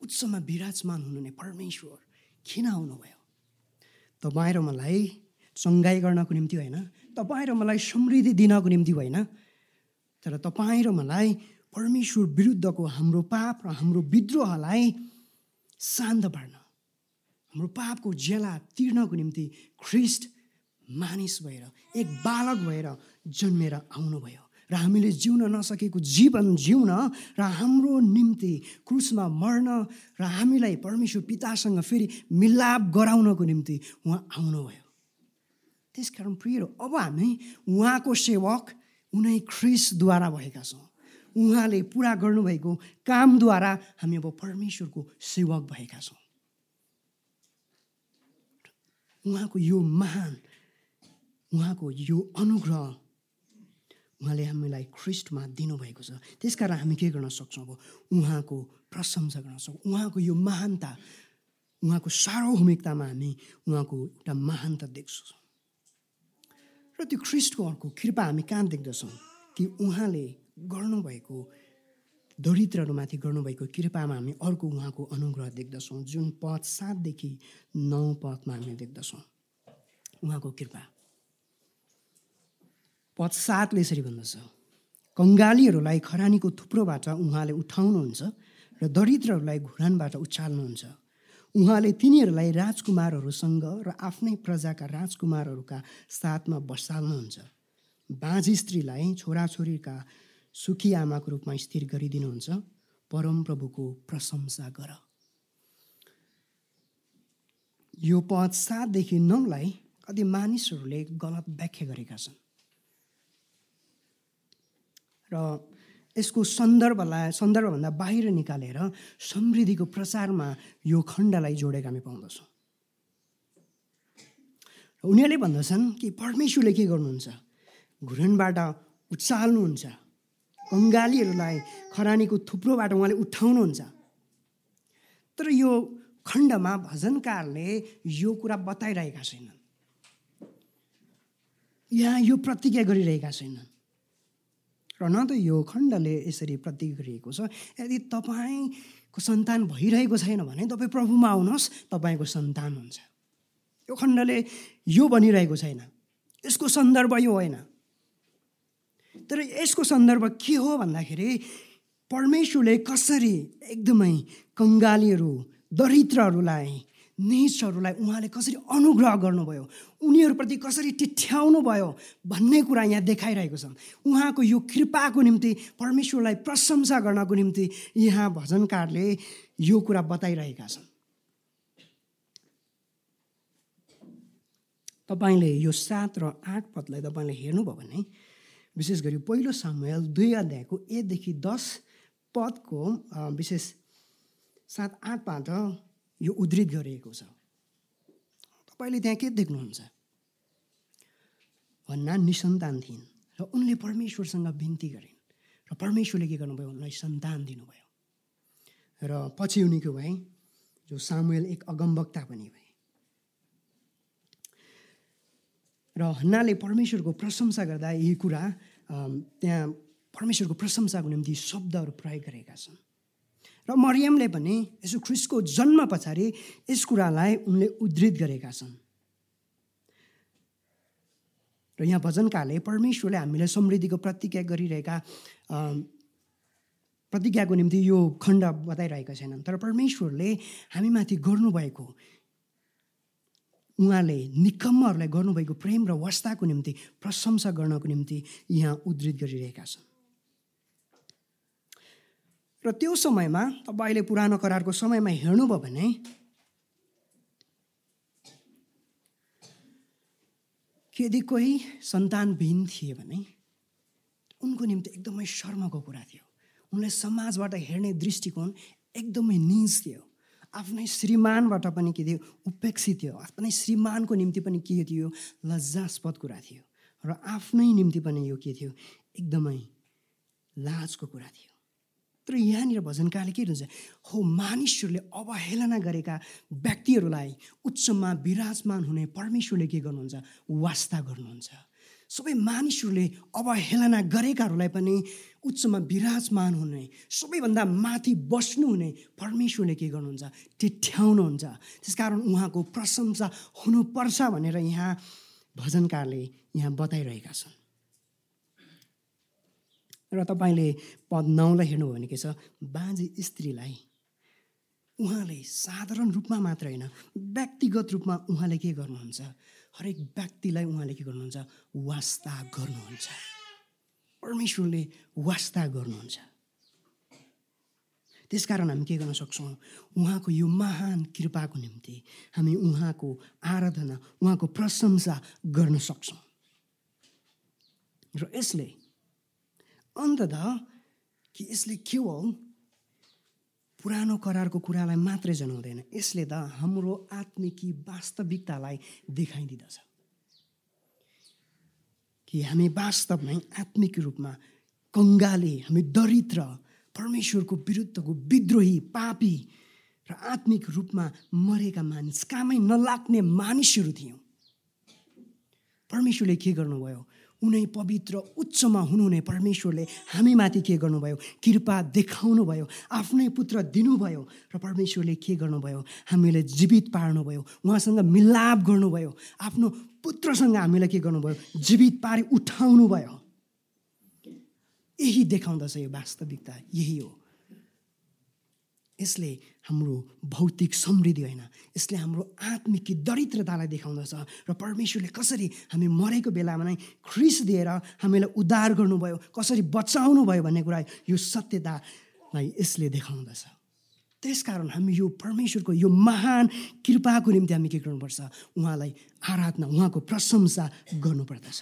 उच्चमा विराजमान हुनुहुने परमेश्वर किन आउनुभयो? तपाईँ र मलाई चङ्गाई गर्नको निम्ति होइन, तपाईँ र मलाई समृद्धि दिनको निम्ति होइन, तर तपाईँ र मलाई परमेश्वर विरुद्धको हाम्रो पाप र हाम्रो विद्रोहलाई शान्त पार्न, हाम्रो पापको ज्याला तिर्नको निम्ति ख्रिस्ट मानिस भएर, एक बालक भएर जन्मेर आउनुभयो र हामीले जिउन नसकेको जीवन जिउन र हाम्रो निम्ति क्रुसमा मर्न र हामीलाई परमेश्वर पितासँग फेरि मिलाप गराउनको निम्ति उहाँ आउनुभयो। त्यसकारण प्रियहरू, अब हामी उहाँको सेवक उनै ख्रिस्टद्वारा भएका छौँ। उहाँले पुरा गर्नुभएको कामद्वारा हामी अब परमेश्वरको सेवक भएका छौँ। उहाँको यो महान, उहाँको यो अनुग्रह उहाँले हामीलाई ख्रिस्टमा दिनुभएको छ। त्यसकारण हामी के गर्न सक्छौँ? अब उहाँको प्रशंसा गर्न सक्छौँ। उहाँको यो महानता, उहाँको सार्वभौमिकतामा हामी उहाँको एउटा महानता देख्छौँ। र त्यो ख्रिस्टको अर्को कृपा हामी कहाँ देख्दछौँ कि उहाँले गर्नुभएको दरिद्रहरूमाथि गर्नुभएको कृपामा हामी अर्को उहाँको अनुग्रह देख्दछौँ, जुन पद सातदेखि नौ पदमा हामी देख्दछौँ उहाँको कृपा। पद सातले यसरी भन्दछ, कङ्गालीहरूलाई खरानीको थुप्रोबाट उहाँले उठाउनुहुन्छ र दरिद्रहरूलाई घुरानबाट उचाल्नुहुन्छ। उहाँले तिनीहरूलाई राजकुमारहरूसँग र आफ्नै प्रजाका राजकुमारहरूका साथमा बसाल्नुहुन्छ। बाँझी स्त्रीलाई छोराछोरीका सुखी आमाको रूपमा स्थिर गरिदिनुहुन्छ। परमप्रभुको प्रशंसा गर। यो पद सातदेखि नौलाई कति मानिसहरूले गलत व्याख्या गरेका छन् र यसको सन्दर्भलाई सन्दर्भभन्दा बाहिर निकालेर समृद्धिको प्रचारमा यो खण्डलाई जोडेका हामी पाउँदछौँ। उनीहरूले भन्दछन् कि परमेश्वरले के गर्नुहुन्छ? घुरानबाट उचाल्नुहुन्छ, कङ्गालीहरूलाई खरानीको थुप्रोबाट उहाँले उठाउनुहुन्छ। तर यो खण्डमा भजनकारले यो कुरा बताइरहेका छैनन्, यहाँ यो प्रतिज्ञा गरिरहेका छैनन्। र न त यो खण्डले यसरी प्रतिज्ञा गरिएको छ, यदि तपाईँको सन्तान भइरहेको छैन भने तपाईँ प्रभुमा आउनुहोस्, तपाईँको सन्तान हुन्छ। यो खण्डले यो भनिरहेको छैन, यसको सन्दर्भ यो होइन। तर यसको सन्दर्भ के हो भन्दाखेरि परमेश्वरले कसरी एकदमै कङ्गालीहरू, दरिद्रहरूलाई, नीचहरूलाई उहाँले कसरी अनुग्रह गर्नुभयो, उनीहरूप्रति कसरी टिठ्याउनु भयो भन्ने कुरा यहाँ देखाइरहेको छ। उहाँको यो कृपाको निम्ति परमेश्वरलाई प्रशंसा गर्नको निम्ति यहाँ भजनकारले यो कुरा बताइरहेका छन्। तपाईँले यो सात र आठ पदलाई तपाईँले हेर्नुभयो भने विशेष गरी पहिलो सामुएल दुई अध्यायको एकदेखि दस पदको विशेष सात आठबाट यो उद्धृत गरिएको छ। तपाईँले त्यहाँ के देख्नुहुन्छ? भन्ना निसन्तान थिइन् र उनले परमेश्वरसँग बिन्ती गरिन् र परमेश्वरले के गर्नुभयो? उनलाई सन्तान दिनुभयो। र पछि उनीको भए जो सामुएल एक अगमवक्ता पनि भए। र हन्नाले परमेश्वरको प्रशंसा गर्दा यी कुरा त्यहाँ परमेश्वरको प्रशंसाको निम्ति शब्दहरू प्रयोग गरेका छन्। र मरियमले पनि यसो ख्रिस्टको जन्म पछाडि यस कुरालाई उनले उद्धृत गरेका छन्। र यहाँ भजनकारले परमेश्वरले हामीलाई समृद्धिको प्रतिज्ञा गरिरहेका प्रतिज्ञाको निम्ति यो खण्ड बताइरहेका छैनन्, तर परमेश्वरले हामीमाथि गर्नुभएको, उहाँले निकम्महरूलाई गर्नुभएको प्रेम र वास्ताको निम्ति प्रशंसा गर्नको निम्ति यहाँ उद्धृत गरिरहेका छन्। र त्यो समयमा तपाईँले पुरानो करारको समयमा हेर्नुभयो भने यदि कोही सन्तानविहीन थिए भने उनको निम्ति एकदमै शर्मको कुरा थियो। उनलाई समाजबाट हेर्ने दृष्टिकोण एकदमै नीच थियो। आफ्नै श्रीमानबाट पनि के थियो? उपेक्षित थियो। आफ्नै श्रीमानको निम्ति पनि के थियो? लज्जास्पद कुरा थियो। र आफ्नै निम्ति पनि यो के थियो? एकदमै लाजको कुरा थियो। तर यहाँनिर भजनकारले के भन्छ? हो, मानिसहरूले अवहेलना गरेका व्यक्तिहरूलाई उच्चमा विराजमान हुने परमेश्वरले के गर्नुहुन्छ? वास्ता गर्नुहुन्छ। सबै मानिसहरूले अवहेलना गरेकाहरूलाई पनि उच्चमा विराजमान हुने, सबैभन्दा माथि बस्नुहुने परमेश्वरले के गर्नुहुन्छ? टिठ्याउनुहुन्छ। त्यसकारण उहाँको प्रशंसा हुनुपर्छ भनेर यहाँ भजनकारले यहाँ बताइरहेका छन्। र तपाईँले पद नौलाई हेर्नुभयो भने के छ? बाँझी स्त्रीलाई उहाँले साधारण रूपमा मात्र होइन, व्यक्तिगत रूपमा उहाँले के गर्नुहुन्छ? हरेक व्यक्तिलाई उहाँले के गर्नुहुन्छ? वास्ता गर्नुहुन्छ। परमेश्वरले वास्ता गर्नुहुन्छ। त्यसकारण हामी के गर्न सक्छौँ? उहाँको यो महान कृपाको निम्ति हामी उहाँको आराधना, उहाँको प्रशंसा गर्न सक्छौँ। र यसले अन्ततः कि यसले केवल पुरानो करारको कुरालाई मात्रै जनाउँदैन, यसले त हाम्रो आत्मिकी वास्तविकतालाई देखाइदिँदछ कि हामी वास्तवमै आत्मिक रूपमा कङ्गाली, हामी दरिद्र, परमेश्वरको विरुद्धको विद्रोही, पापी र आत्मिक रूपमा मरेका मानिस, कामै नलाग्ने मानिसहरू थियौँ। परमेश्वरले के गर्नुभयो? उनै पवित्र उच्चमा हुनुहुने परमेश्वरले हामीमाथि के गर्नुभयो? कृपा देखाउनु भयो, आफ्नै पुत्र दिनुभयो र परमेश्वरले के गर्नुभयो? हामीलाई जीवित पार्नुभयो, उहाँसँग मिलाप गर्नुभयो, आफ्नो पुत्रसँग हामीलाई के गर्नुभयो? जीवित पारी उठाउनु भयो। यही देखाउँदछ यो वास्तविकता, यही हो। यसले हाम्रो भौतिक समृद्धि होइन, यसले हाम्रो आत्मिक दरिद्रतालाई देखाउँदछ र परमेश्वरले कसरी हामी मरेको बेलामा नै ख्रीष्ट दिएर हामीलाई उद्धार गर्नुभयो, कसरी बचाउनु भयो भन्ने कुरा यो सत्यतालाई यसले देखाउँदछ। त्यसकारण हामी यो परमेश्वरको यो महान कृपाको निम्ति हामी के गर्नुपर्छ? उहाँलाई आराधना, उहाँको प्रशंसा गर्नुपर्दछ।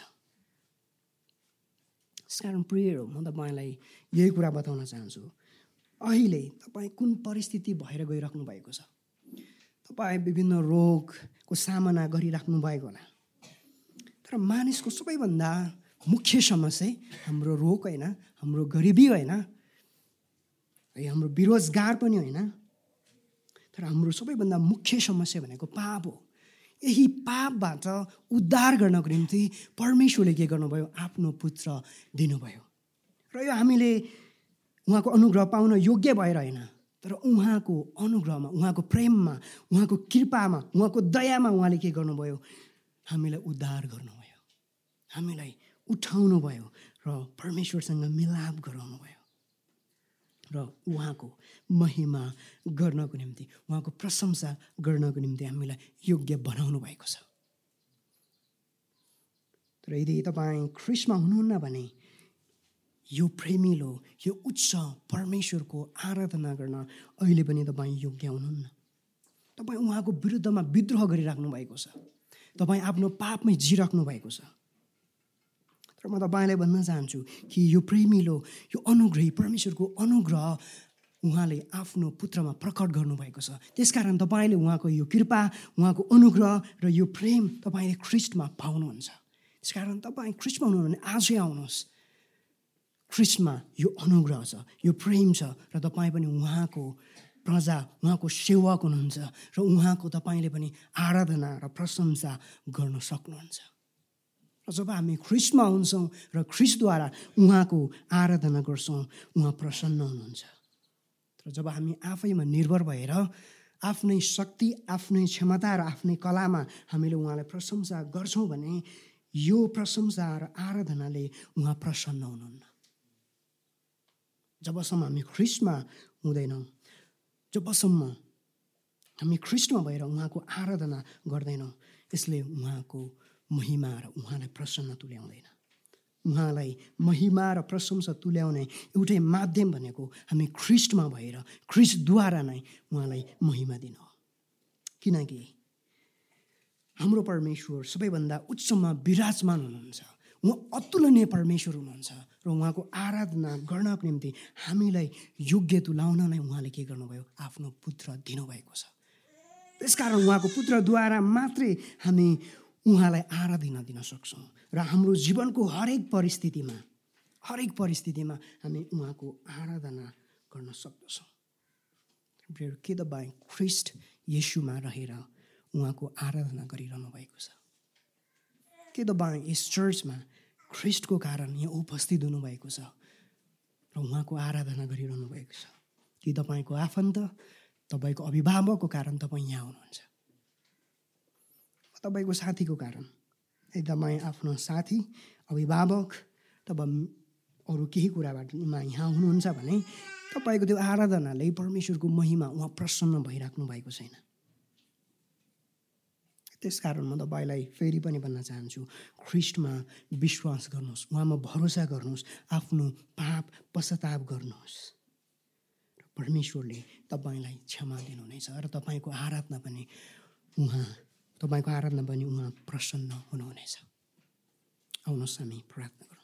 त्यसकारण प्रिय हो, म तपाईँलाई यही कुरा बताउन चाहन्छु। अहिले तपाईँ कुन परिस्थिति भएर गइराख्नु भएको छ? तपाईँ विभिन्न रोगको सामना गरिराख्नु भएको होला। तर मानिसको सबैभन्दा मुख्य समस्या हाम्रो रोग होइन, हाम्रो गरिबी होइन, हाम्रो बेरोजगार पनि होइन, तर हाम्रो सबैभन्दा मुख्य समस्या भनेको पाप हो। यही पापबाट उद्धार गर्नको निम्ति परमेश्वरले के गर्नुभयो? आफ्नो पुत्र दिनुभयो। र यो हामीले उहाँको अनुग्रह पाउन योग्य भएर होइन, तर उहाँको अनुग्रहमा, उहाँको प्रेममा, उहाँको कृपामा, उहाँको दयामा उहाँले के गर्नुभयो? हामीलाई उद्धार गर्नुभयो, हामीलाई उठाउनु भयो र परमेश्वरसँग मिलाप गराउनु भयो र उहाँको महिमा गर्नको निम्ति, उहाँको प्रशंसा गर्नको निम्ति हामीलाई योग्य बनाउनु भएको छ। तर यदि तपाईँ ख्रीष्टमा हुनुहुन्न भने यो प्रेमिलो, यो उच्च परमेश्वरको आराधना गर्न अहिले पनि तपाईँ योग्य हुनुहुन्न। तपाईँ उहाँको विरुद्धमा विद्रोह गरिराख्नु भएको छ, तपाईँ आफ्नो पापमै जिराख्नु भएको छ। तर म तपाईँलाई भन्न चाहन्छु कि यो प्रेमिलो, यो अनुग्रही परमेश्वरको अनुग्रह उहाँले आफ्नो पुत्रमा प्रकट गर्नुभएको छ। त्यसकारण तपाईँले उहाँको यो कृपा, उहाँको अनुग्रह र यो प्रेम तपाईँले ख्रीष्टमा पाउनुहुन्छ। त्यसकारण तपाईँ ख्रीष्टमा हुनुहुन्छ भने आजै आउनुहोस्। ख्रीष्टमा यो अनुग्रह छ, यो प्रेम छ र तपाईँ पनि उहाँको प्रजा, उहाँको सेवक हुनुहुन्छ र उहाँको तपाईँले पनि आराधना र प्रशंसा गर्न सक्नुहुन्छ। र जब हामी ख्रीष्टमा हुन्छौँ र ख्रीष्टद्वारा उहाँको आराधना गर्छौँ, उहाँ प्रसन्न हुनुहुन्छ। तर जब हामी आफैमा निर्भर भएर आफ्नै शक्ति, आफ्नै क्षमता र आफ्नै कलामा हामीले उहाँलाई प्रशंसा गर्छौँ भने यो प्रशंसा र आराधनाले उहाँ प्रसन्न हुनुहुन्न। जबसम्म हामी ख्रीष्टमा हुँदैनौँ, जबसम्म हामी ख्रीष्टमा भएर उहाँको आराधना गर्दैनौँ, यसले उहाँको महिमा र उहाँलाई प्रसन्न तुल्याउँदैन। उहाँलाई महिमा र प्रशंसा तुल्याउने एउटै माध्यम भनेको हामी ख्रीष्टमा भएर ख्रीष्टद्वारा नै उहाँलाई महिमा दिनु हो। किनकि हाम्रो परमेश्वर सबैभन्दा उच्चमा विराजमान हुनुहुन्छ, उहाँ अतुलनीय परमेश्वर हुनुहुन्छ र उहाँको आराधना गर्नको निम्ति हामीलाई योग्य तुल्याउन नै उहाँले के गर्नुभयो? आफ्नो पुत्र दिनुभएको छ। त्यसकारण उहाँको पुत्रद्वारा मात्रै हामी उहाँलाई आराधना दिन सक्छौँ र हाम्रो जीवनको हरेक परिस्थितिमा हरेक परिस्थितिमा हामी उहाँको आराधना गर्न सक्दछौँ। के तपाईँ ख्रीष्ट येशूमा रहेर उहाँको आराधना गरिरहनु भएको छ? के तपाईँ यस चर्चमा ख्रिस्टको कारण यहाँ उपस्थित हुनुभएको छ र उहाँको आराधना गरिरहनु भएको छ? कि तपाईँको आफन्त, तपाईँको अभिभावकको कारण तपाईँ यहाँ हुनुहुन्छ? तपाईँको साथीको कारण? यदि तपाईँ आफ्नो साथी, अभिभावक अथवा अरू केही कुराबाटमा यहाँ हुनुहुन्छ भने तपाईँको त्यो आराधनाले परमेश्वरको महिमा उहाँ प्रसन्न भइराख्नु भएको छैन। त्यस कारण म तपाईँलाई फेरि पनि भन्न चाहन्छु, ख्रिस्टमा विश्वास गर्नुहोस्, उहाँमा भरोसा गर्नुहोस्, आफ्नो पाप पश्चाताप गर्नुहोस् र परमेश्वरले तपाईँलाई क्षमा दिनुहुनेछ र तपाईँको आराधना पनि उहाँ तपाईँको आराधना पनि उहाँ प्रसन्न हुनुहुनेछ। आउनुहोस् हामी प्रार्थना गरौँ।